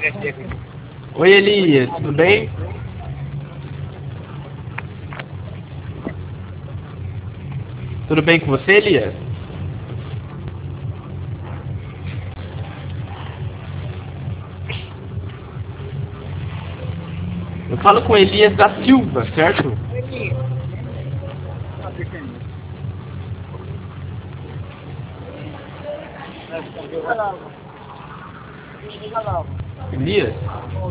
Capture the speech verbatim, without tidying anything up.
Oi, Elias, tudo bem? Tudo bem com você, Elias? Eu falo com Elias da Silva, certo? Elias?